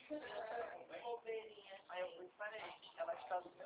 Ovelhinha. Aí eu fui e parei. Ela estava